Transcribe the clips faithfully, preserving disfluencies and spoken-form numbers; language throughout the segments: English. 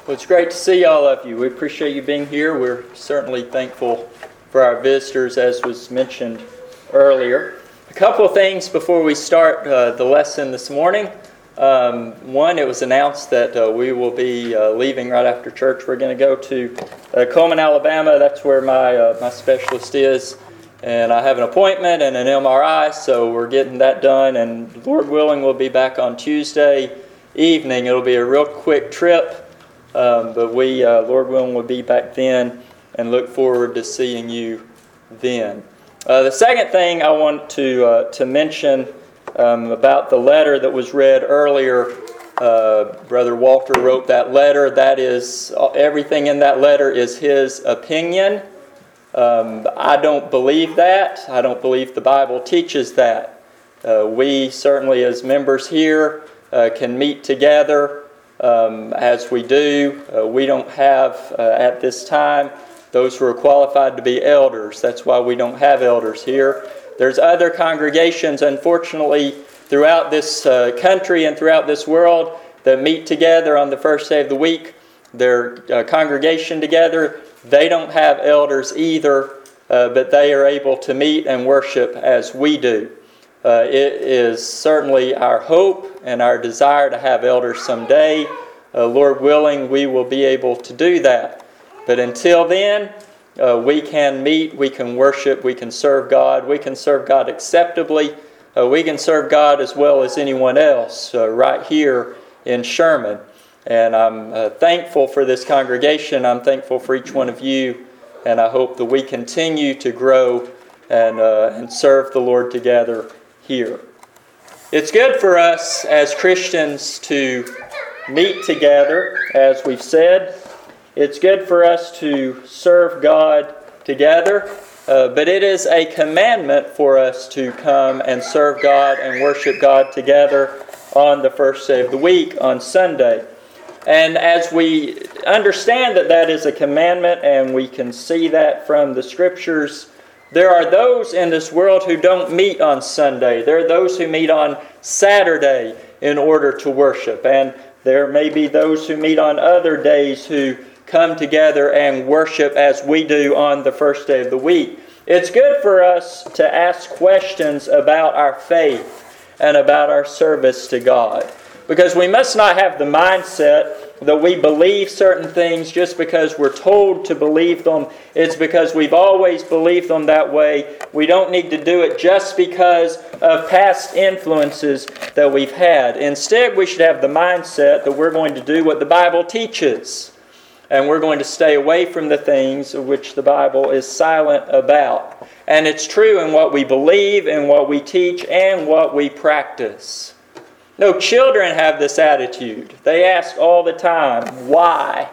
Well, it's great to see all of you. We appreciate you being here. We're certainly thankful for our visitors, as was mentioned earlier. A couple of things before we start uh, the lesson this morning. Um, one, it was announced that uh, we will be uh, leaving right after church. We're going to go to uh, Coleman, Alabama. That's where my uh, my specialist is. And I have an appointment and an M R I, so we're getting that done. And Lord willing, we'll be back on Tuesday evening. It'll be a real quick trip. Um, but we, uh, Lord willing, will be back then and look forward to seeing you then. Uh, the second thing I want to uh, to mention um, about the letter that was read earlier, uh, Brother Walter wrote that letter. That is, everything in that letter is his opinion. Um, I don't believe that. I don't believe the Bible teaches that. Uh, we certainly, as members here, uh, can meet together. Um, as we do, uh, we don't have uh, at this time those who are qualified to be elders. That's why we don't have elders here. There's other congregations, unfortunately, throughout this uh, country and throughout this world that meet together on the first day of the week. Their uh, congregation together, they don't have elders either, uh, but they are able to meet and worship as we do. Uh, it is certainly our hope and our desire to have elders someday. Uh, Lord willing, we will be able to do that. But until then, uh, we can meet, we can worship, we can serve God. We can serve God acceptably. Uh, we can serve God as well as anyone else uh, right here in Sherman. And I'm uh, thankful for this congregation. I'm thankful for each one of you. And I hope that we continue to grow and, uh, and serve the Lord together here. It's good for us as Christians to meet together, as we've said. It's good for us to serve God together, uh, but it is a commandment for us to come and serve God and worship God together on the first day of the week, on Sunday. And as we understand that that is a commandment, and we can see that from the Scriptures, there are those in this world who don't meet on Sunday. There are those who meet on Saturday in order to worship. And there may be those who meet on other days who come together and worship as we do on the first day of the week. It's good for us to ask questions about our faith and about our service to God. Because we must not have the mindset that we believe certain things just because we're told to believe them. It's because we've always believed them that way. We don't need to do it just because of past influences that we've had. Instead, we should have the mindset that we're going to do what the Bible teaches. And we're going to stay away from the things of which the Bible is silent about. And it's true in what we believe, in what we teach, and what we practice. No, children have this attitude. They ask all the time, why?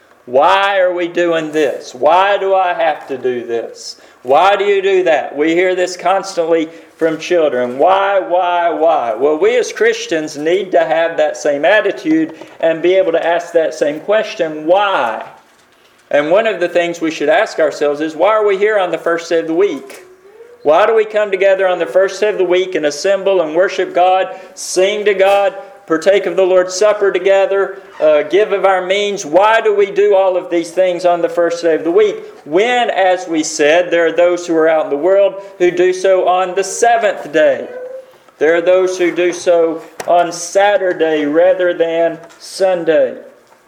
Why are we doing this? Why do I have to do this? Why do you do that? We hear this constantly from children. Why, why, why? Well, we as Christians need to have that same attitude and be able to ask that same question, why? And one of the things we should ask ourselves is, why are we here on the first day of the week? Why do we come together on the first day of the week and assemble and worship God, sing to God, partake of the Lord's Supper together, uh, give of our means? Why do we do all of these things on the first day of the week? When, as we said, there are those who are out in the world who do so on the seventh day. There are those who do so on Saturday rather than Sunday.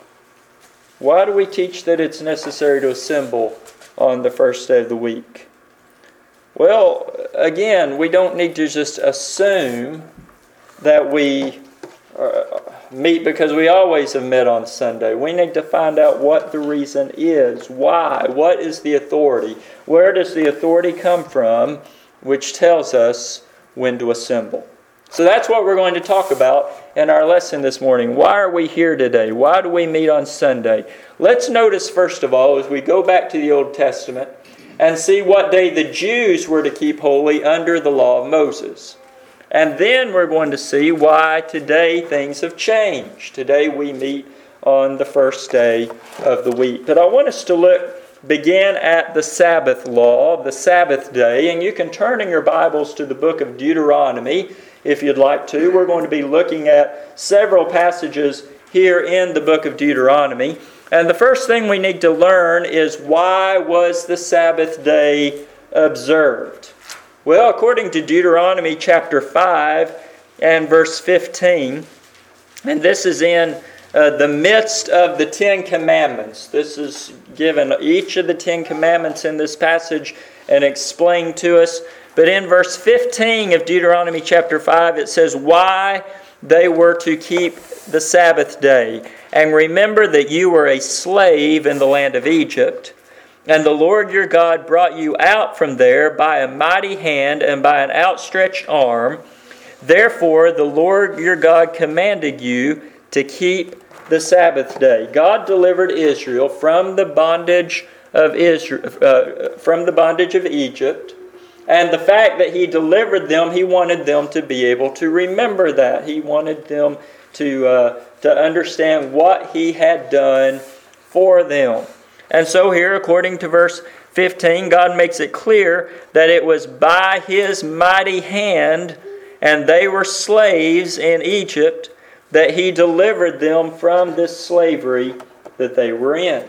Why do we teach that it's necessary to assemble on the first day of the week? Well, again, we don't need to just assume that we uh, meet because we always have met on Sunday. We need to find out what the reason is. Why? What is the authority? Where does the authority come from which tells us when to assemble? So that's what we're going to talk about in our lesson this morning. Why are we here today? Why do we meet on Sunday? Let's notice, first of all, as we go back to the Old Testament, and see what day the Jews were to keep holy under the law of Moses. And then we're going to see why today things have changed. Today we meet on the first day of the week. But I want us to look, begin at the Sabbath law, the Sabbath day. And you can turn in your Bibles to the book of Deuteronomy if you'd like to. We're going to be looking at several passages here in the book of Deuteronomy. And the first thing we need to learn is, why was the Sabbath day observed? Well, according to Deuteronomy chapter five and verse fifteen, and this is in uh, the midst of the Ten Commandments. This is given each of the Ten Commandments in this passage and explained to us. But in verse fifteen of Deuteronomy chapter five, it says, why they were to keep the Sabbath day. And remember that you were a slave in the land of Egypt, and the Lord your God brought you out from there by a mighty hand and by an outstretched arm. Therefore the Lord your God commanded you to keep the Sabbath day. God delivered Israel from the bondage of Israel, uh, from the bondage of Egypt. And the fact that He delivered them, He wanted them to be able to remember that. He wanted them to, uh, to understand what He had done for them. And so here, according to verse fifteen, God makes it clear that it was by His mighty hand, and they were slaves in Egypt, that He delivered them from this slavery that they were in.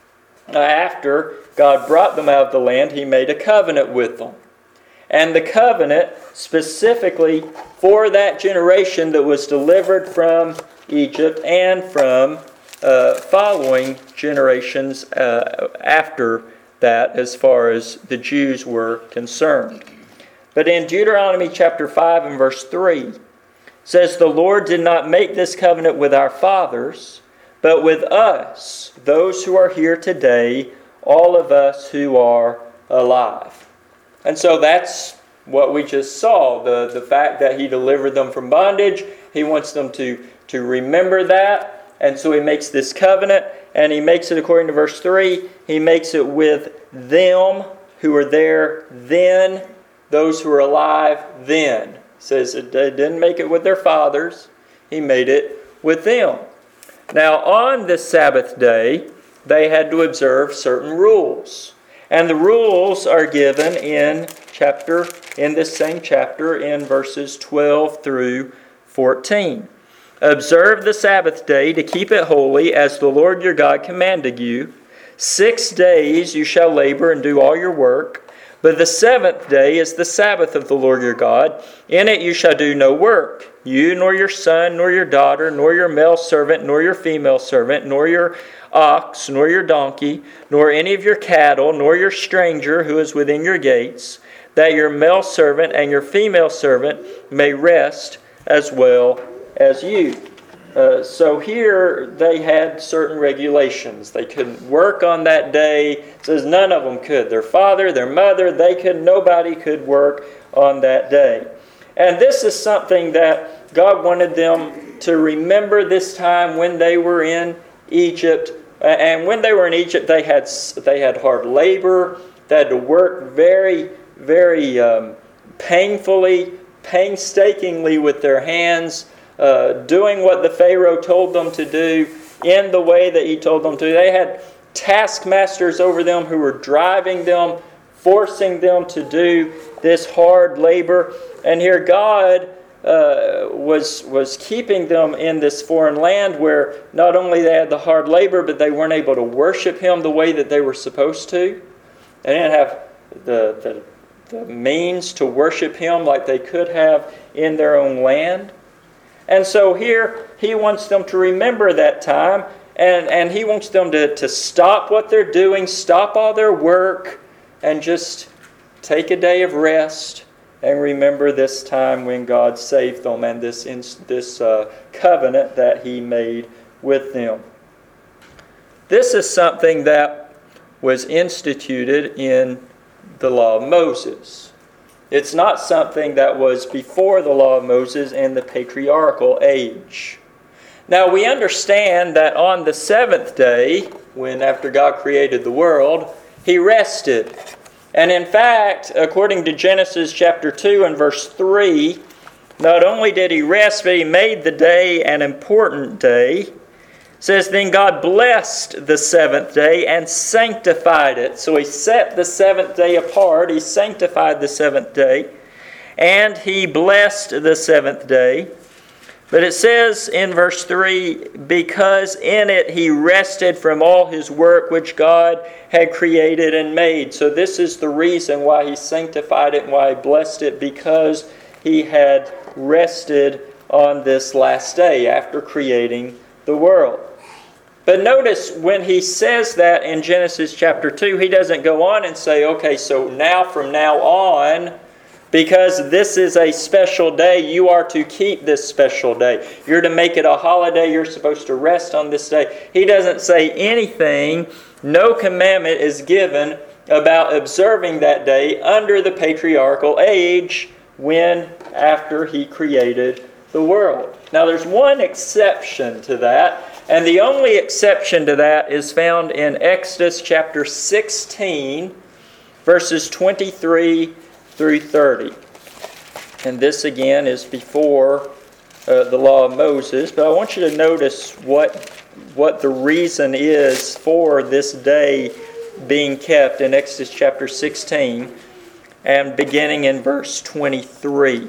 After God brought them out of the land, He made a covenant with them. And the covenant specifically for that generation that was delivered from Egypt and from uh, following generations uh, after that, as far as the Jews were concerned. But in Deuteronomy chapter five and verse three, it says, the Lord did not make this covenant with our fathers, but with us, those who are here today, all of us who are alive. And so that's what we just saw, the, the fact that He delivered them from bondage. He wants them to, to remember that. And so He makes this covenant, and He makes it, according to verse three, He makes it with them who were there then, those who were alive then. It says it didn't make it with their fathers. He made it with them. Now, on this Sabbath day, they had to observe certain rules. And the rules are given in chapter, in this same chapter, in verses twelve through fourteen. Observe the Sabbath day to keep it holy, as the Lord your God commanded you. Six days you shall labor and do all your work, but the seventh day is the Sabbath of the Lord your God. In it you shall do no work, you nor your son, nor your daughter, nor your male servant, nor your female servant, nor your ox, nor your donkey, nor any of your cattle, nor your stranger who is within your gates, that your male servant and your female servant may rest as well as you. Uh, so here they had certain regulations. They couldn't work on that day. It says none of them could. Their father, their mother, they could, nobody could work on that day. And this is something that God wanted them to remember this time when they were in Egypt. And when they were in Egypt, they had they had hard labor. They had to work very, very um, painfully, painstakingly with their hands, uh, doing what the Pharaoh told them to do in the way that he told them to. They had taskmasters over them who were driving them, forcing them to do this hard labor. And here God Uh, was was keeping them in this foreign land where not only they had the hard labor, but they weren't able to worship Him the way that they were supposed to. They didn't have the, the, the means to worship Him like they could have in their own land. And so here He wants them to remember that time, and, and He wants them to, to stop what they're doing, stop all their work, and just take a day of rest and remember this time when God saved them and this, this uh, covenant that He made with them. This is something that was instituted in the law of Moses. It's not something that was before the law of Moses in the patriarchal age. Now we understand that on the seventh day, when after God created the world, He rested. And in fact, according to Genesis chapter two and verse three, not only did He rest, but He made the day an important day. It says, then God blessed the seventh day and sanctified it. So He set the seventh day apart. He sanctified the seventh day. And He blessed the seventh day. But it says in verse three, because in it he rested from all his work which God had created and made. So this is the reason why he sanctified it and why he blessed it, because he had rested on this last day after creating the world. But notice when he says that in Genesis chapter two, he doesn't go on and say, okay, so now from now on, because this is a special day, you are to keep this special day. You're to make it a holiday. You're supposed to rest on this day. He doesn't say anything. No commandment is given about observing that day under the patriarchal age when, after he created the world. Now there's one exception to that, and the only exception to that is found in Exodus chapter sixteen, verses twenty-three through thirty. And this again is before uh, the law of Moses. But I want you to notice what, what the reason is for this day being kept in Exodus chapter sixteen and beginning in verse twenty-three.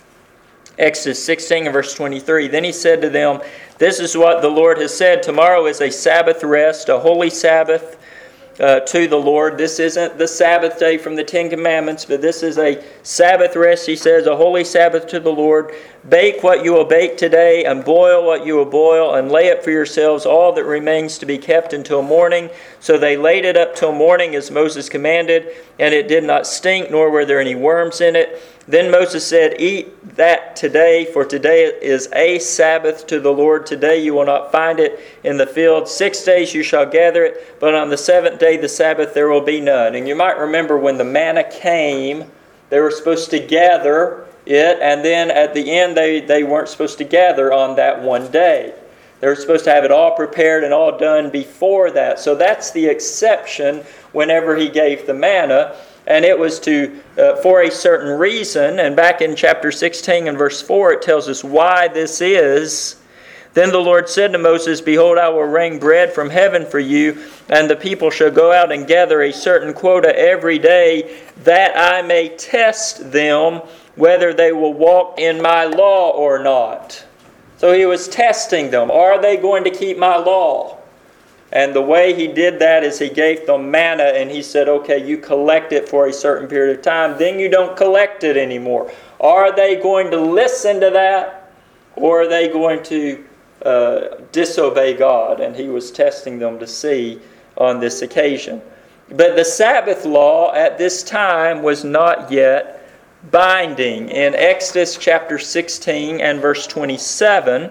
Exodus sixteen and verse twenty-three. Then he said to them, this is what the Lord has said. Tomorrow is a Sabbath rest, a holy Sabbath Uh, to the Lord. This isn't the Sabbath day from the Ten Commandments, but this is a Sabbath rest, he says, a holy Sabbath to the Lord. Bake what you will bake today, and boil what you will boil, and lay up for yourselves all that remains to be kept until morning. So they laid it up till morning as Moses commanded, and it did not stink, nor were there any worms in it. Then Moses said, eat that today, for today is a Sabbath to the Lord. Today you will not find it in the field. Six days you shall gather it, but on the seventh day, the Sabbath, there will be none. And you might remember when the manna came, they were supposed to gather it, and then at the end, they, they weren't supposed to gather on that one day. They were supposed to have it all prepared and all done before that. So that's the exception whenever he gave the manna. And it was to uh, for a certain reason. And back in chapter sixteen and verse four, it tells us why this is. Then the Lord said to Moses, behold, I will rain bread from heaven for you, and the people shall go out and gather a certain quota every day, that I may test them whether they will walk in my law or not. So he was testing them. Are they going to keep my law? And the way he did that is he gave them manna, and he said, okay, you collect it for a certain period of time, then you don't collect it anymore. Are they going to listen to that, or are they going to uh, disobey God? And he was testing them to see on this occasion. But the Sabbath law at this time was not yet binding. In Exodus chapter sixteen and verse twenty-seven,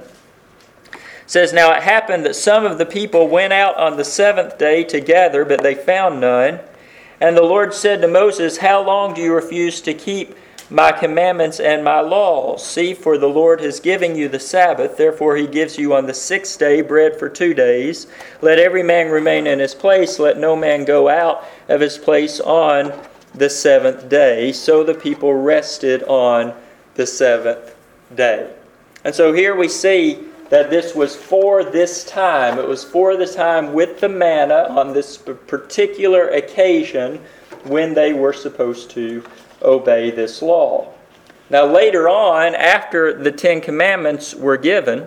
says, now it happened that some of the people went out on the seventh day to gather, but they found none. And the Lord said to Moses, how long do you refuse to keep my commandments and my laws? See, for the Lord has given you the Sabbath, therefore he gives you on the sixth day bread for two days. Let every man remain in his place, let no man go out of his place on the seventh day. So the people rested on the seventh day. And so here we see that this was for this time. It was for the time with the manna on this particular occasion when they were supposed to obey this law. Now later on, after the Ten Commandments were given,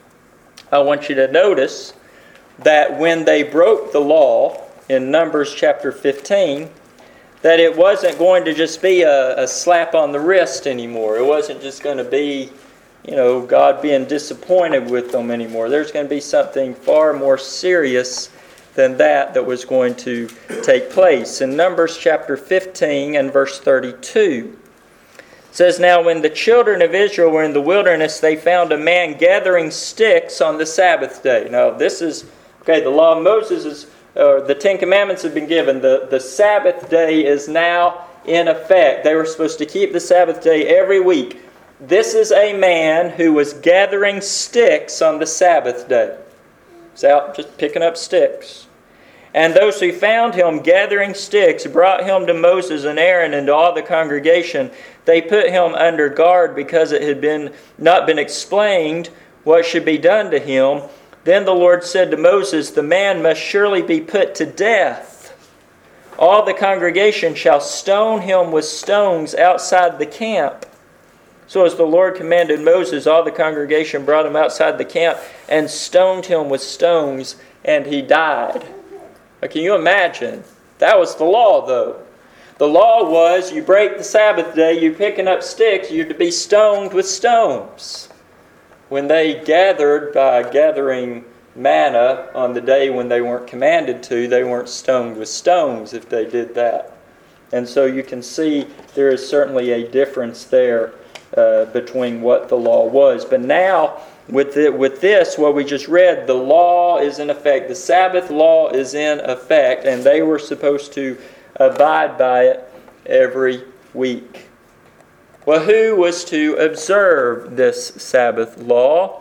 I want you to notice that when they broke the law in Numbers chapter fifteen, that it wasn't going to just be a, a slap on the wrist anymore. It wasn't just going to be, you know, God being disappointed with them anymore. There's going to be something far more serious than that that was going to take place. In Numbers chapter fifteen and verse thirty-two, it says, now when the children of Israel were in the wilderness, they found a man gathering sticks on the Sabbath day. Now this is, okay, the law of Moses is, or the Ten Commandments have been given. The, the Sabbath day is now in effect. They were supposed to keep the Sabbath day every week. This is a man who was gathering sticks on the Sabbath day. He's out just picking up sticks. And those who found him gathering sticks brought him to Moses and Aaron and to all the congregation. They put him under guard because it had been not been explained what should be done to him. Then the Lord said to Moses, the man must surely be put to death. All the congregation shall stone him with stones outside the camp. So as the Lord commanded Moses, all the congregation brought him outside the camp and stoned him with stones, and he died. Now, can you imagine? That was the law, though. The law was you break the Sabbath day, you're picking up sticks, you're to be stoned with stones. When they gathered by gathering manna on the day when they weren't commanded to, they weren't stoned with stones if they did that. And so you can see there is certainly a difference there uh, between what the law was. But now, with the, with this, what we just read, the law is in effect. The Sabbath law is in effect, and they were supposed to abide by it every week. Well, who was to observe this Sabbath law?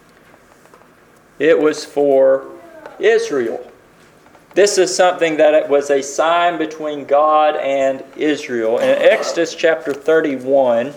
It was for Israel. This is something that it was a sign between God and Israel. In Exodus chapter thirty-one,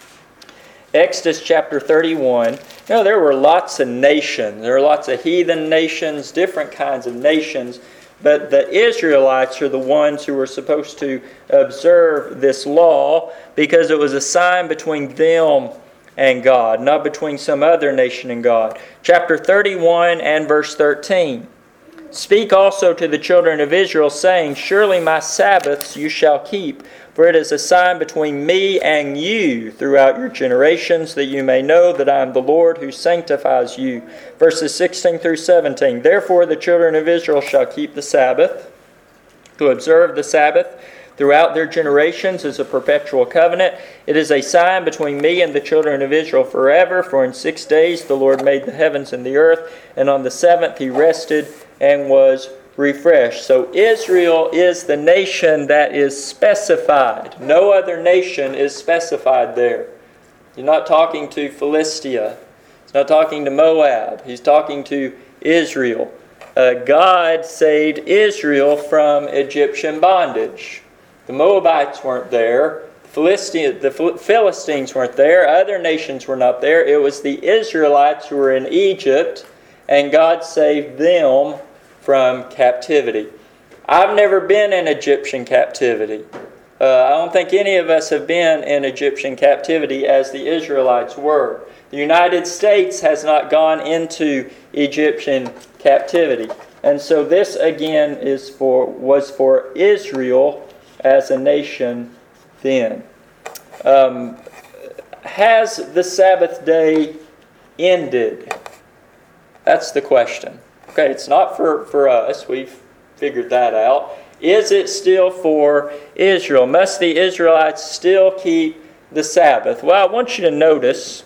Exodus chapter thirty-one, you know, there were lots of nations. There were lots of heathen nations, different kinds of nations. But the Israelites are the ones who were supposed to observe this law because it was a sign between them and God, not between some other nation and God. Chapter thirty-one and verse thirteen. Speak also to the children of Israel, saying, Surely my Sabbaths you shall keep, for it is a sign between me and you throughout your generations, that you may know that I am the Lord who sanctifies you. Verses sixteen through seventeen. Therefore the children of Israel shall keep the Sabbath, to observe the Sabbath throughout their generations as a perpetual covenant. It is a sign between me and the children of Israel forever. For in six days the Lord made the heavens and the earth, and on the seventh he rested and was refreshed. So Israel is the nation that is specified. No other nation is specified there. You're not talking to Philistia. He's not talking to Moab. He's talking to Israel. Uh, God saved Israel from Egyptian bondage. The Moabites weren't there. Philistine, the Philistines weren't there. Other nations were not there. It was the Israelites who were in Egypt, and God saved them from captivity. I've never been in Egyptian captivity. Uh, I don't think any of us have been in Egyptian captivity as the Israelites were. The United States has not gone into Egyptian captivity. And so this again is for was for Israel as a nation then. Um, has the Sabbath day ended? That's the question. Okay, it's not for, for us. We've figured that out. Is it still for Israel? Must the Israelites still keep the Sabbath? Well, I want you to notice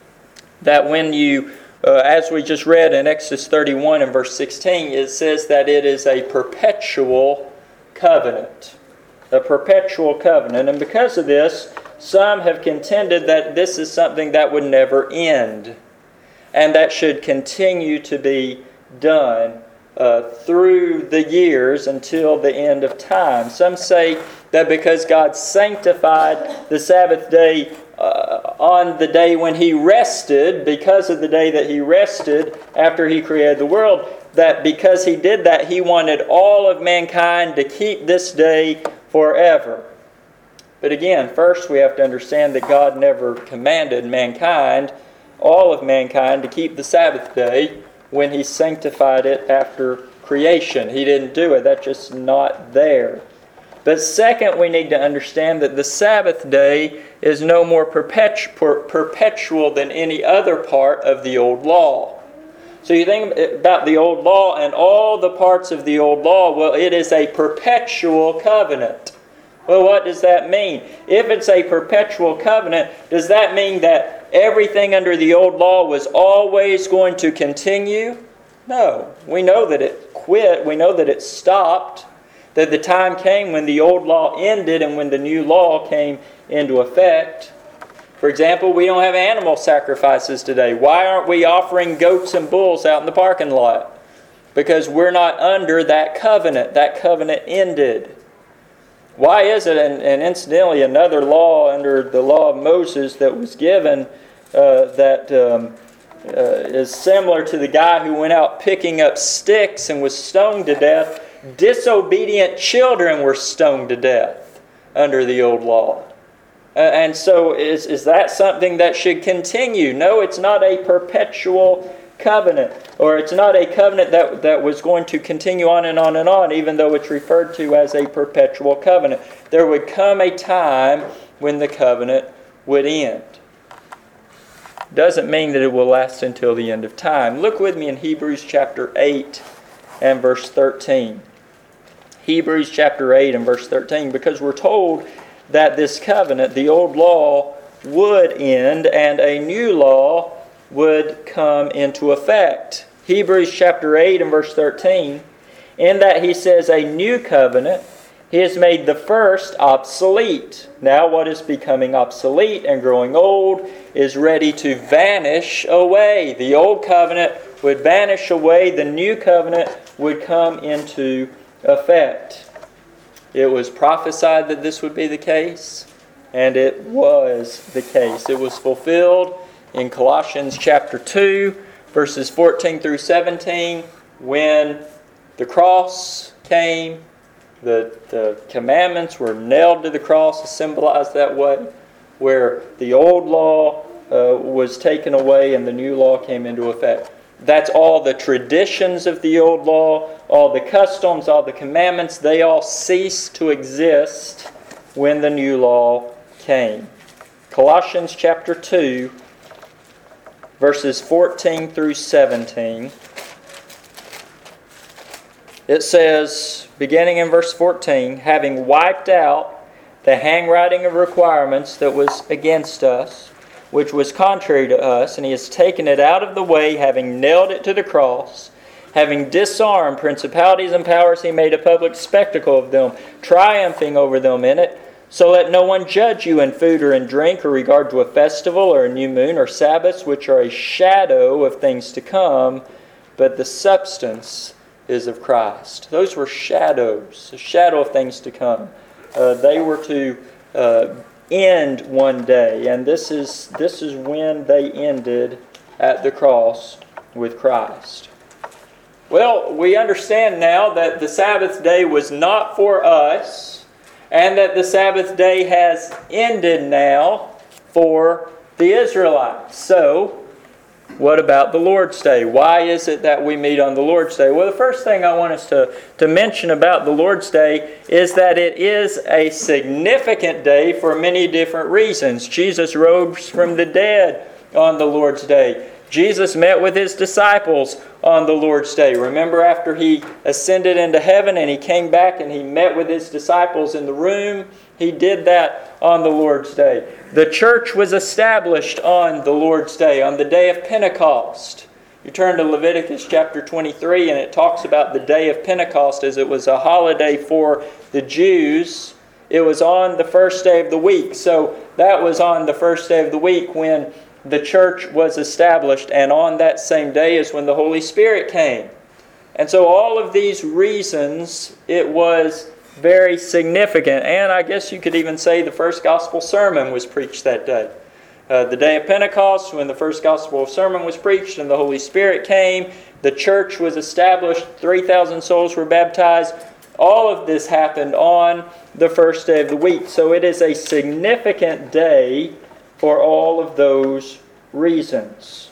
that when you, uh, as we just read in Exodus thirty-one and verse sixteen, it says that it is a perpetual covenant. A perpetual covenant. And because of this, some have contended that this is something that would never end, and that should continue to be done uh, through the years until the end of time. Some say that because God sanctified the Sabbath day uh, on the day when He rested, because of the day that He rested after He created the world, that because He did that, He wanted all of mankind to keep this day forever. But again, first we have to understand that God never commanded mankind, all of mankind, to keep the Sabbath day when He sanctified it after creation. He didn't do it. That's just not there. But second, we need to understand that the Sabbath day is no more perpetu- per- perpetual than any other part of the old law. So you think about the old law and all the parts of the old law, well, it is a perpetual covenant. Well, what does that mean? If it's a perpetual covenant, does that mean that everything under the old law was always going to continue? No. We know that it quit. We know that it stopped. That the time came when the old law ended and when the new law came into effect. For example, we don't have animal sacrifices today. Why aren't we offering goats and bulls out in the parking lot? Because we're not under that covenant. That covenant ended. Why is it, and, and incidentally, another law under the law of Moses that was given uh, that um, uh, is similar to the guy who went out picking up sticks and was stoned to death. Disobedient children were stoned to death under the old law. Uh, and so is, is that something that should continue? No, it's not a perpetual covenant, or it's not a covenant that, that was going to continue on and on and on, even though it's referred to as a perpetual covenant. There would come a time when the covenant would end. Doesn't mean that it will last until the end of time. Look with me in Hebrews chapter eight and verse thirteen. Hebrews chapter eight and verse thirteen, because we're told that this covenant, the old law, would end and a new law would come into effect. Hebrews chapter eight and verse thirteen, in that he says a new covenant, he has made the first obsolete. Now what is becoming obsolete and growing old is ready to vanish away. The old covenant would vanish away, the new covenant would come into effect. It was prophesied that this would be the case, and it was the case. It was fulfilled in Colossians chapter two, verses fourteen through seventeen, when the cross came, the, the commandments were nailed to the cross, symbolized that way, where the old law uh, was taken away and the new law came into effect. That's all the traditions of the old law, all the customs, all the commandments, they all ceased to exist when the new law came. Colossians chapter two, verses fourteen through seventeen. It says, beginning in verse fourteen, having wiped out the handwriting of requirements that was against us, which was contrary to us, and he has taken it out of the way, having nailed it to the cross. Having disarmed principalities and powers, he made a public spectacle of them, triumphing over them in it. So let no one judge you in food or in drink, or regard to a festival or a new moon or Sabbaths, which are a shadow of things to come, but the substance is of Christ. Those were shadows, a shadow of things to come. Uh, they were to uh, end one day, and this is this is when they ended at the cross with Christ. Well, we understand now that the Sabbath day was not for us, and that the Sabbath day has ended now for the Israelites. So, what about the Lord's Day? Why is it that we meet on the Lord's Day? Well, the first thing I want us to, to mention about the Lord's Day is that it is a significant day for many different reasons. Jesus rose from the dead on the Lord's Day. Jesus met with his disciples on the Lord's Day. Remember, after he ascended into heaven and he came back and he met with his disciples in the room, he did that on the Lord's Day. The church was established on the Lord's Day, on the day of Pentecost. You turn to Leviticus chapter twenty-three, and it talks about the day of Pentecost as it was a holiday for the Jews. It was on the first day of the week. So that was on the first day of the week when the church was established, and on that same day is when the Holy Spirit came. And so all of these reasons, it was very significant. And I guess you could even say the first gospel sermon was preached that day. Uh, the day of Pentecost, when the first gospel sermon was preached and the Holy Spirit came, the church was established, three thousand souls were baptized. All of this happened on the first day of the week. So it is a significant day for all of those reasons.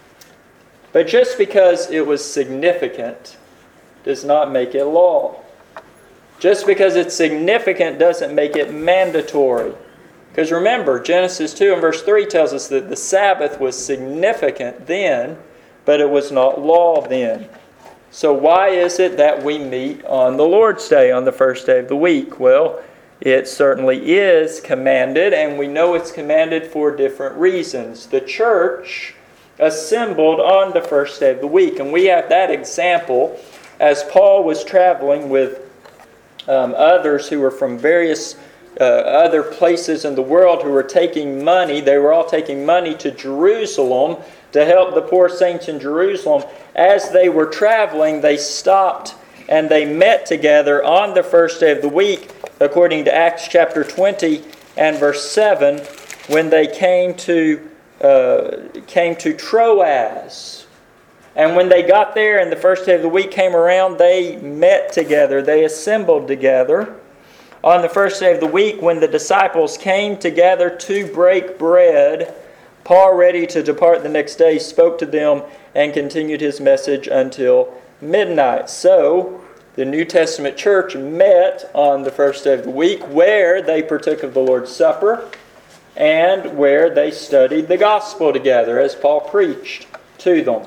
But just because it was significant does not make it law. Just because it's significant doesn't make it mandatory. Because remember, Genesis two and verse three tells us that the Sabbath was significant then, but it was not law then. So why is it that we meet on the Lord's Day, on the first day of the week? Well, it certainly is commanded, and we know it's commanded for different reasons. The church assembled on the first day of the week, and we have that example as Paul was traveling with um, others who were from various uh, other places in the world who were taking money. They were all taking money to Jerusalem to help the poor saints in Jerusalem. As they were traveling, they stopped and they met together on the first day of the week, according to Acts chapter twenty and verse seven, when they came to uh, came to Troas. And when they got there and the first day of the week came around, they met together. They assembled together. On the first day of the week, when the disciples came together to break bread, Paul, ready to depart the next day, spoke to them and continued his message until midnight. So, the New Testament church met on the first day of the week, where they partook of the Lord's Supper and where they studied the gospel together as Paul preached to them.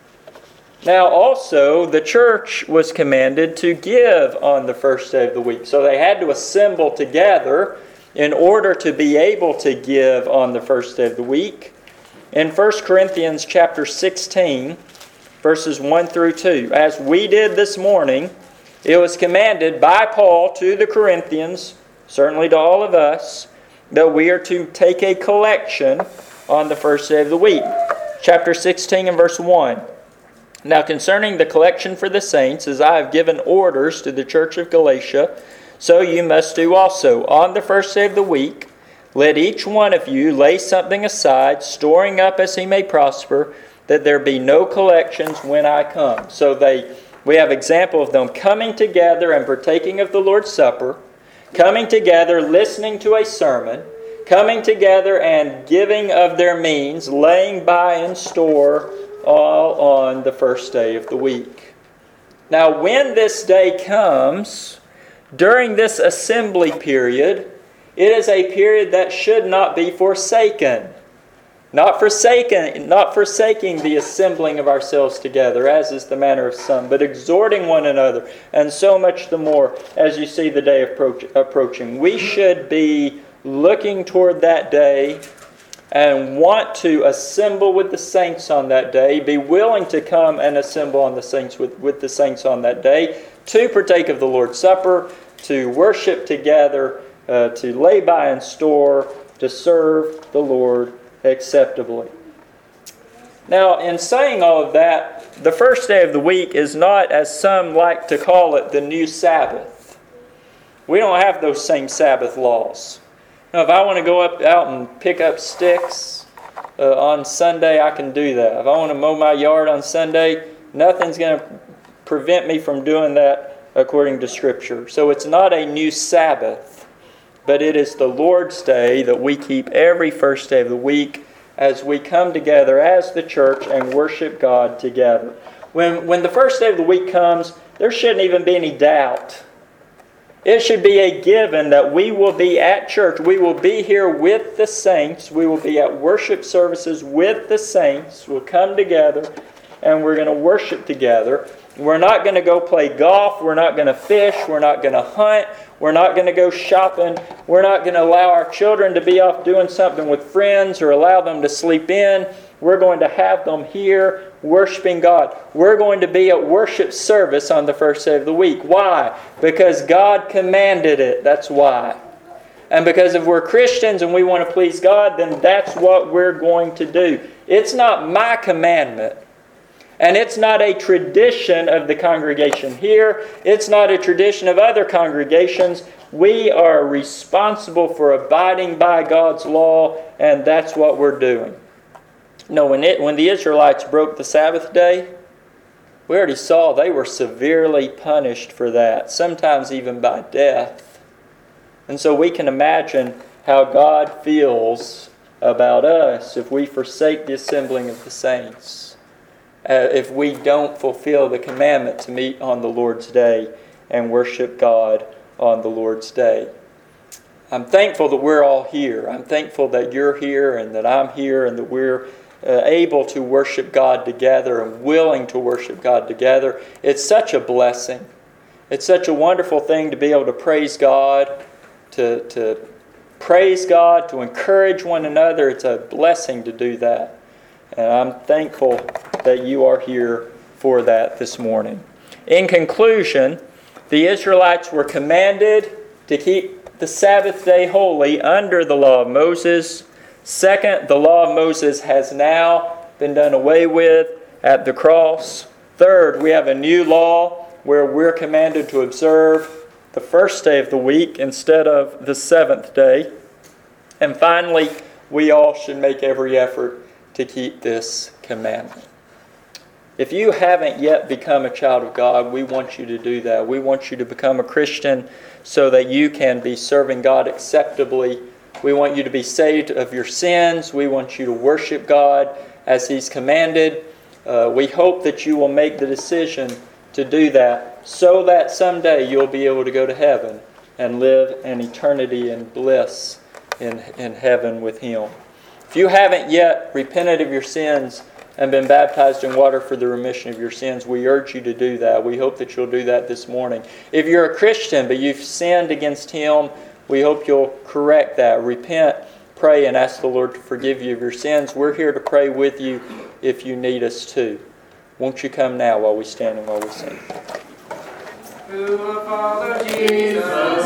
Now also, the church was commanded to give on the first day of the week. So they had to assemble together in order to be able to give on the first day of the week. In First Corinthians chapter sixteen, verses one through two, as we did this morning, it was commanded by Paul to the Corinthians, certainly to all of us, that we are to take a collection on the first day of the week. Chapter sixteen and verse one. Now concerning the collection for the saints, as I have given orders to the church of Galatia, so you must do also. On the first day of the week, let each one of you lay something aside, storing up as he may prosper, that there be no collections when I come. So they, we have example of them coming together and partaking of the Lord's Supper, coming together, listening to a sermon, coming together and giving of their means, laying by in store, all on the first day of the week. Now, when this day comes, during this assembly period, it is a period that should not be forsaken. Not forsaken, not forsaking the assembling of ourselves together, as is the manner of some, but exhorting one another, and so much the more as you see the day approach, approaching. We should be looking toward that day and want to assemble with the saints on that day, be willing to come and assemble on the saints with, with the saints on that day, to partake of the Lord's Supper, to worship together, uh, to lay by in store, to serve the Lord acceptably. Now, in saying all of that, the first day of the week is not, as some like to call it, the new Sabbath. We don't have those same Sabbath laws. Now, if I want to go up out and pick up sticks uh, on Sunday, I can do that. If I want to mow my yard on Sunday, nothing's going to prevent me from doing that according to Scripture. So it's not a new Sabbath, but it is the Lord's Day that we keep every first day of the week as we come together as the church and worship God together. When, when the first day of the week comes, there shouldn't even be any doubt. It should be a given that we will be at church. We will be here with the saints. We will be at worship services with the saints. We'll come together and we're going to worship together. We're not going to go play golf. We're not going to fish. We're not going to hunt. We're not going to go shopping. We're not going to allow our children to be off doing something with friends or allow them to sleep in. We're going to have them here worshiping God. We're going to be at worship service on the first day of the week. Why? Because God commanded it. That's why. And because if we're Christians and we want to please God, then that's what we're going to do. It's not my commandment. And it's not a tradition of the congregation here. It's not a tradition of other congregations. We are responsible for abiding by God's law, and that's what we're doing. No, when, it, when the Israelites broke the Sabbath day, we already saw they were severely punished for that, sometimes even by death. And so we can imagine how God feels about us if we forsake the assembling of the saints. Uh, if we don't fulfill the commandment to meet on the Lord's day and worship God on the Lord's day. I'm thankful that we're all here. I'm thankful that you're here and that I'm here and that we're uh, able to worship God together and willing to worship God together. It's such a blessing. It's such a wonderful thing to be able to praise God, to, to praise God, to encourage one another. It's a blessing to do that. And I'm thankful that you are here for that this morning. In conclusion, the Israelites were commanded to keep the Sabbath day holy under the law of Moses. Second, the law of Moses has now been done away with at the cross. Third, we have a new law where we're commanded to observe the first day of the week instead of the seventh day. And finally, we all should make every effort to keep this commandment. If you haven't yet become a child of God, we want you to do that. We want you to become a Christian so that you can be serving God acceptably. We want you to be saved of your sins. We want you to worship God as He's commanded. Uh, we hope that you will make the decision to do that so that someday you'll be able to go to heaven and live an eternity in bliss in, in heaven with Him. If you haven't yet repented of your sins and been baptized in water for the remission of your sins, we urge you to do that. We hope that you'll do that this morning. If you're a Christian but you've sinned against Him, we hope you'll correct that. Repent, pray, and ask the Lord to forgive you of your sins. We're here to pray with you if you need us to. Won't you come now while we stand and while we sing? To the Father, Jesus.